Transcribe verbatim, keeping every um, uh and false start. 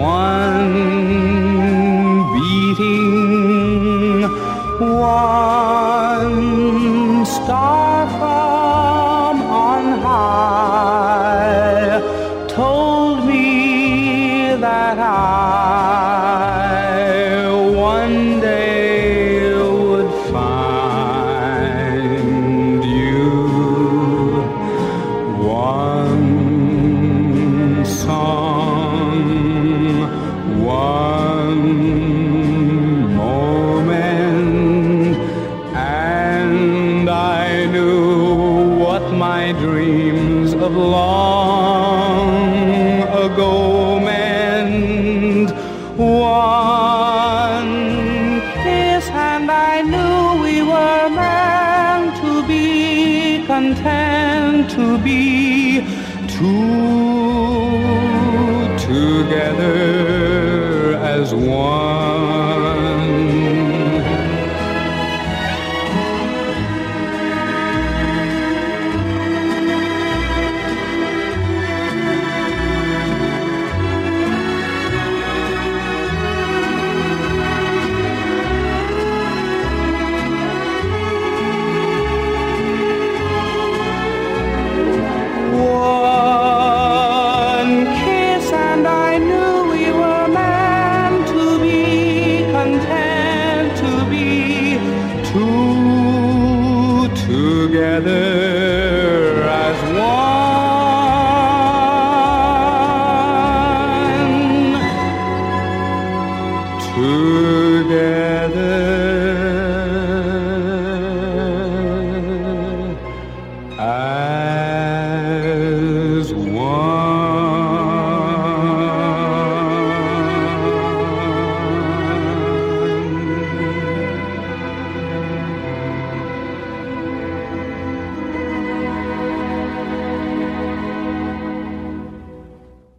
one beating, one star from on high told me that I one day would find you. One song, one moment, and I knew what my dreams of long ago meant. One kiss and I knew we were meant to be, content to be two together as one.